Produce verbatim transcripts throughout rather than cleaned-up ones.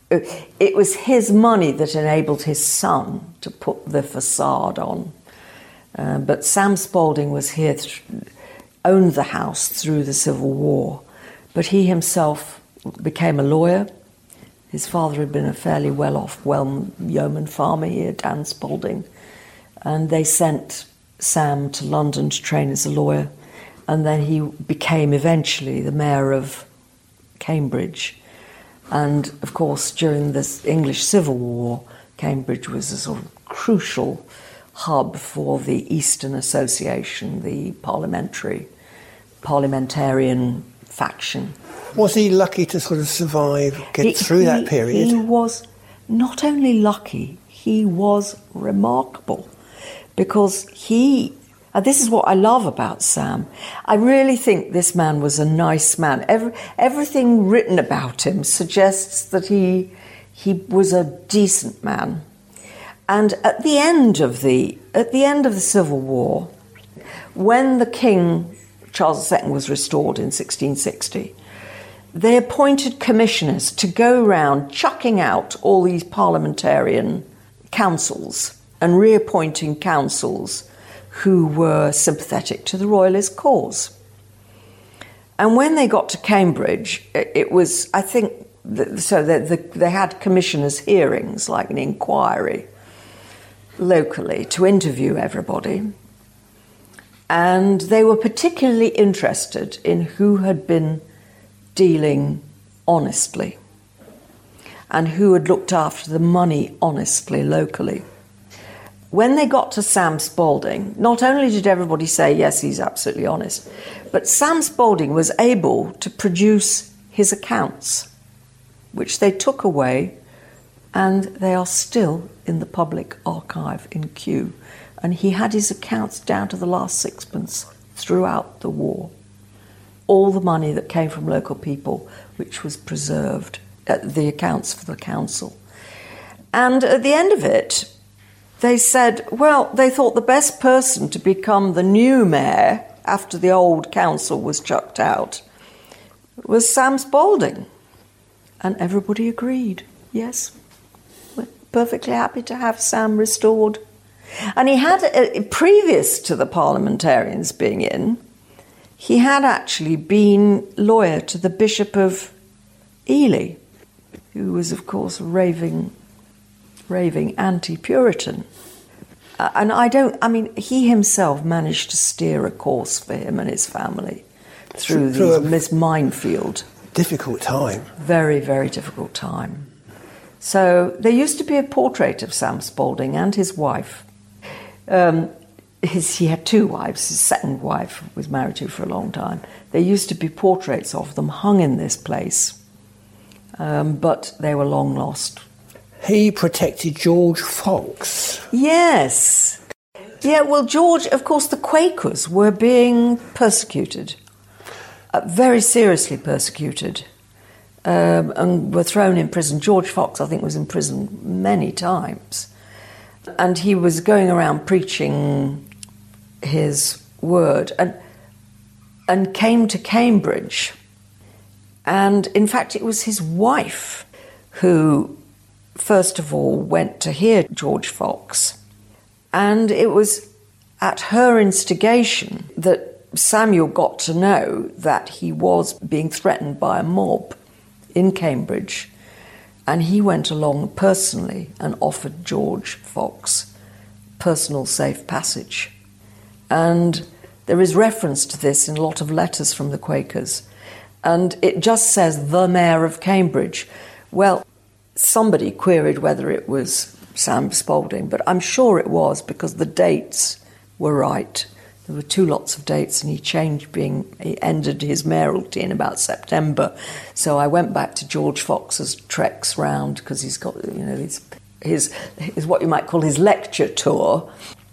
It was his money that enabled his son to put the facade on. Uh, but Sam Spalding was here, th- owned the house through the Civil War, but he himself became a lawyer. His father had been a fairly well-off, well yeoman farmer here, Dan Spalding, and they sent Sam to London to train as a lawyer, and then he became eventually the mayor of Cambridge. And, of course, during this English Civil War, Cambridge was a sort of crucial hub for the Eastern Association, the parliamentary, parliamentarian faction. Was he lucky to sort of survive, get he, through he, that period? He was not only lucky, he was remarkable, because he... And this is what I love about Sam. I really think this man was a nice man. Every, everything written about him suggests that he he was a decent man. And at the end of the at the end of the Civil War, when the King, Charles the Second, was restored in sixteen sixty, they appointed commissioners to go round chucking out all these parliamentarian councils and reappointing councils who were sympathetic to the royalist cause. And when they got to Cambridge, it was, I think, so that the, they had commissioners' hearings, like an inquiry, locally, to interview everybody. And they were particularly interested in who had been dealing honestly and who had looked after the money honestly locally. When they got to Sam Spalding, not only did everybody say, yes, he's absolutely honest, but Sam Spalding was able to produce his accounts, which they took away, and they are still in the public archive in Kew. And he had his accounts down to the last sixpence throughout the war. All the money that came from local people, which was preserved, uh, the accounts for the council. And at the end of it, they said, well, they thought the best person to become the new mayor after the old council was chucked out was Sam Spalding. And everybody agreed, yes, we're perfectly happy to have Sam restored. And he had, uh, previous to the parliamentarians being in, he had actually been lawyer to the Bishop of Ely, who was, of course, raving... raving anti-Puritan. Uh, and I don't, I mean, he himself managed to steer a course for him and his family through, through these, this minefield. Difficult time. Very, very difficult time. So there used to be a portrait of Sam Spalding and his wife. Um, his, he had two wives. His second wife was married to for a long time. There used to be portraits of them hung in this place, um, but they were long lost. He protected George Fox. Yes. Yeah, well, George, of course, the Quakers were being persecuted, uh, very seriously persecuted, um, and were thrown in prison. George Fox, I think, was in prison many times. And he was going around preaching his word and, and came to Cambridge. And, in fact, it was his wife who... first of all, went to hear George Fox. And it was at her instigation that Samuel got to know that he was being threatened by a mob in Cambridge. And he went along personally and offered George Fox personal safe passage. And there is reference to this in a lot of letters from the Quakers. And it just says, the Mayor of Cambridge. Well, somebody queried whether it was Sam Spalding, but I'm sure it was because the dates were right. There were two lots of dates, and he changed being, he ended his mayoralty in about September. So I went back to George Fox's treks round, because he's got, you know, his, his, his what you might call his lecture tour,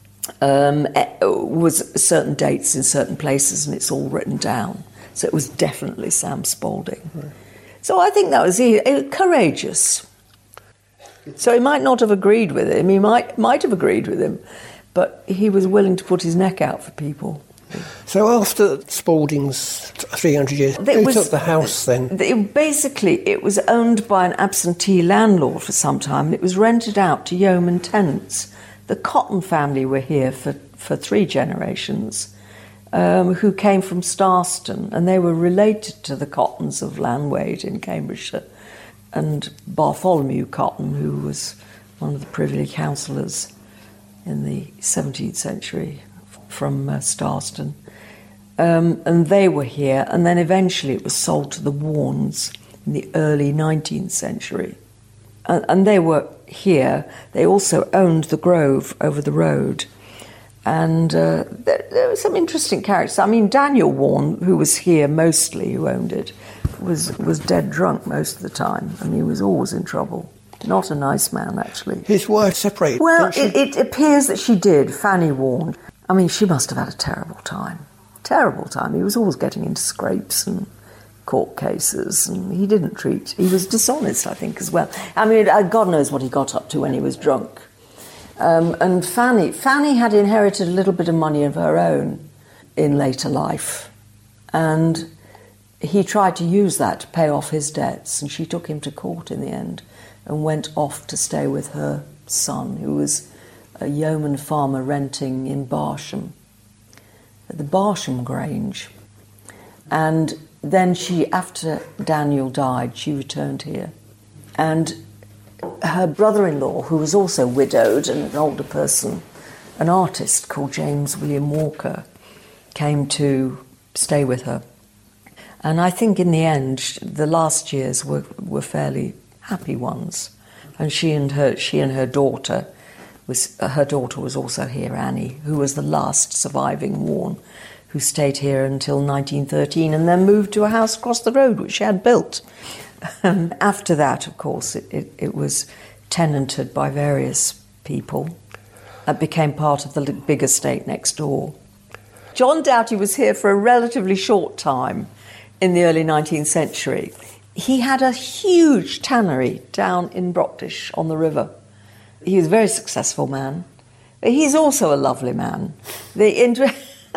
um, was certain dates in certain places, and it's all written down. So it was definitely Sam Spalding. Right. So I think that was he, courageous. So he might not have agreed with him, he might might have agreed with him, but he was willing to put his neck out for people. So after Spalding's three hundred years, It who was- took the house then? It, basically, it was owned by an absentee landlord for some time. It was rented out to yeoman tenants. The Cotton family were here for, for three generations, um, who came from Starston, and they were related to the Cottons of Lanwade in Cambridgeshire, and Bartholomew Cotton, who was one of the Privy Councillors in the seventeenth century from uh, Starston. Um, and they were here, and then eventually it was sold to the Warnes in the early nineteenth century. And, and they were here. They also owned the Grove over the road. And uh, there, there were some interesting characters. I mean, Daniel Warne, who was here mostly, who owned it, was, was dead drunk most of the time. I mean, he was always in trouble. Not a nice man, actually. His wife separated. Well, didn't she? it, it appears that she did, Fanny Warne. I mean, she must have had a terrible time. Terrible time. He was always getting into scrapes and court cases, and he didn't treat... He was dishonest, I think, as well. I mean, God knows what he got up to when he was drunk. Um, and Fanny, Fanny had inherited a little bit of money of her own in later life, and he tried to use that to pay off his debts, and she took him to court in the end and went off to stay with her son, who was a yeoman farmer renting in Barsham, at the Barsham Grange. And then she, after Daniel died, she returned here. And her brother-in-law, who was also widowed and an older person, an artist called James William Walker, came to stay with her. And I think in the end, the last years were, were fairly happy ones. And she and her, she and her daughter, was, uh, her daughter was also here, Annie, who was the last surviving Warne, who stayed here until nineteen thirteen and then moved to a house across the road, which she had built. Um, after that, of course, it, it, it was tenanted by various people. It became part of the big estate next door. John Doughty was here for a relatively short time in the early nineteenth century. He had a huge tannery down in Brockdish on the river. He was a very successful man. He's also a lovely man. The inter-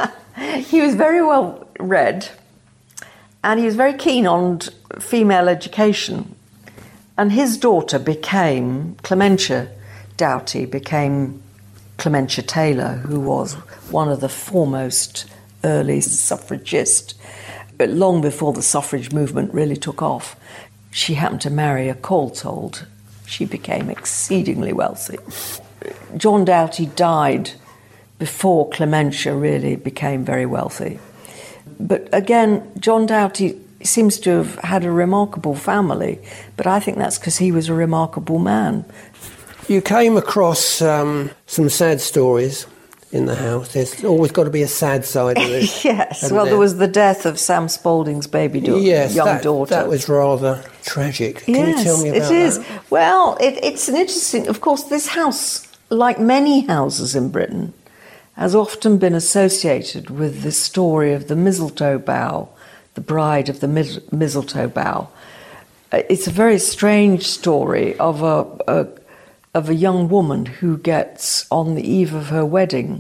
he was very well read, and he was very keen on female education. And his daughter became, Clementia Doughty became Clementia Taylor, who was one of the foremost early suffragists. But long before the suffrage movement really took off, she happened to marry a Courtauld. She became exceedingly wealthy. John Doughty died before Clementia really became very wealthy. But again, John Doughty seems to have had a remarkable family, but I think that's because he was a remarkable man. You came across um, some sad stories in the house. There's always got to be a sad side of it. Yes, well, there? there was the death of Sam Spalding's baby daughter, yes, young that, daughter. that was rather tragic. Can yes, you tell me about it is. that? Well, it, it's an interesting... Of course, this house, like many houses in Britain, has often been associated with the story of the mistletoe bough, the bride of the mis- mistletoe bough. It's a very strange story of a, a of a young woman who gets, on the eve of her wedding,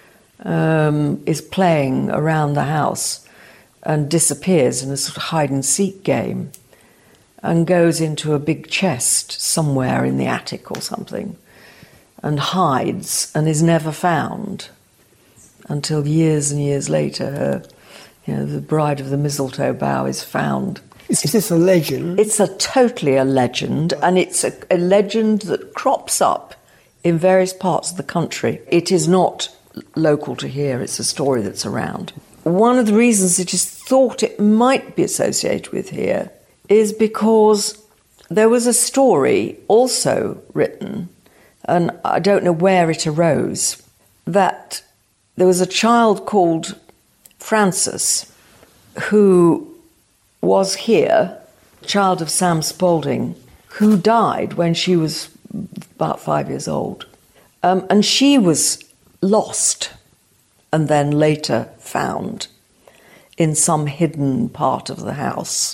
um, is playing around the house and disappears in a sort of hide-and-seek game and goes into a big chest somewhere in the attic or something and hides and is never found until years and years later, her, you know, the bride of the mistletoe bough is found. Is this a legend? It's a totally a legend, and it's a, a legend that crops up in various parts of the country. It is not local to here, it's a story that's around. One of the reasons it is thought it might be associated with here is because there was a story also written, and I don't know where it arose, that there was a child called Frances who was here, child of Sam Spalding, who died when she was about five years old. Um, and she was lost and then later found in some hidden part of the house.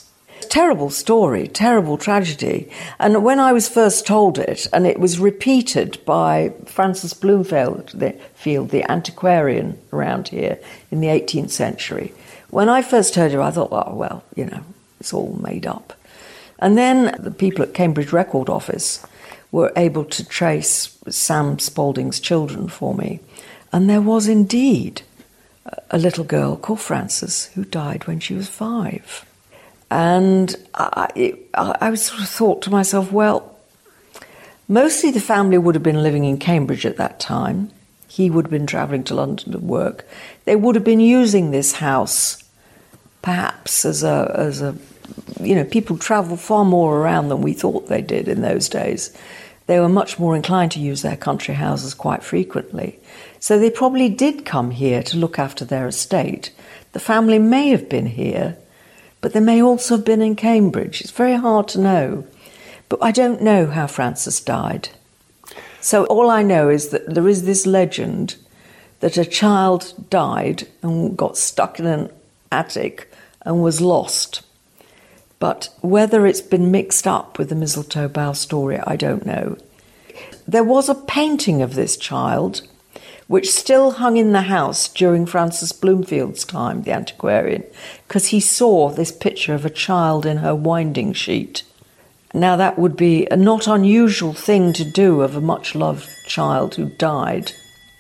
it's a terrible story, terrible tragedy. And when I was first told it, and it was repeated by Francis Bloomfield, the, Field, the antiquarian around here in the eighteenth century, when I first heard it, I thought, oh, well, you know, it's all made up. And then the people at Cambridge Record Office were able to trace Sam Spaulding's children for me. And there was indeed a little girl called Frances who died when she was five. And I, it, I sort of thought to myself, well, mostly the family would have been living in Cambridge at that time. He would have been travelling to London to work. They would have been using this house perhaps as a, as a, you know, people travel far more around than we thought they did in those days. They were much more inclined to use their country houses quite frequently. So they probably did come here to look after their estate. The family may have been here, but they may also have been in Cambridge. It's very hard to know. But I don't know how Frances died. So all I know is that there is this legend that a child died and got stuck in an attic and was lost. But whether it's been mixed up with the Mistletoe Bough story, I don't know. There was a painting of this child which still hung in the house during Francis Bloomfield's time, the antiquarian, because he saw this picture of a child in her winding sheet. Now that would be a not unusual thing to do of a much-loved child who died.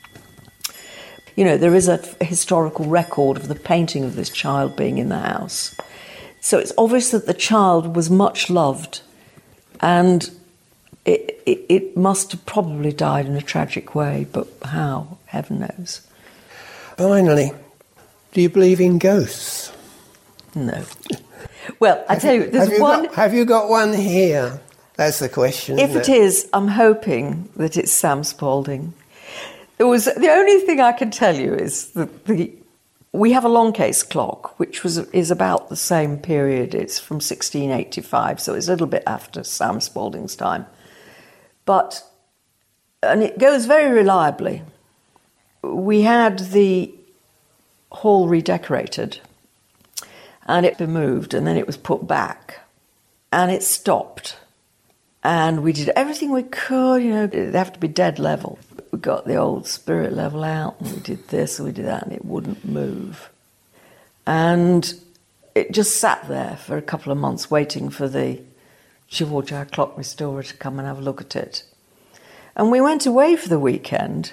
You know, there is a historical record of the painting of this child being in the house. So it's obvious that the child was much loved, and it, it, it must have probably died in a tragic way, but how? Heaven knows. Finally, do you believe in ghosts? No. Well, I tell you, there's have you one... Got, have you got one here? That's the question. If it, it is, I'm hoping that it's Sam Spaulding. It was, the only thing I can tell you is that the... We have a long case clock, which was is about the same period. It's from sixteen eighty-five, so it's a little bit after Sam Spaulding's time. But, and it goes very reliably. We had the hall redecorated, and it been moved, and then it was put back, and it stopped. And we did everything we could, you know, it'd have to be dead level. We got the old spirit level out, and we did this and we did that, and it wouldn't move. And it just sat there for a couple of months waiting for the George, our clock restorer, to come and have a look at it. And we went away for the weekend.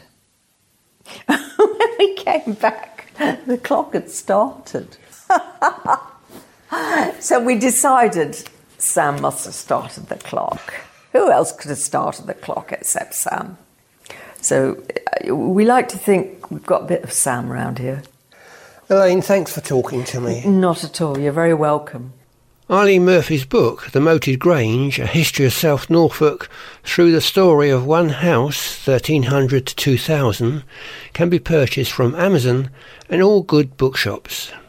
When we came back, the clock had started. So we decided Sam must have started the clock. Who else could have started the clock except Sam? So we like to think we've got a bit of Sam around here. Elaine, thanks for talking to me. Not at all. You're very welcome. Eileen Murphy's book, The Moated Grange, A History of South Norfolk through the story of one house, thirteen hundred to two thousand, can be purchased from Amazon and all good bookshops.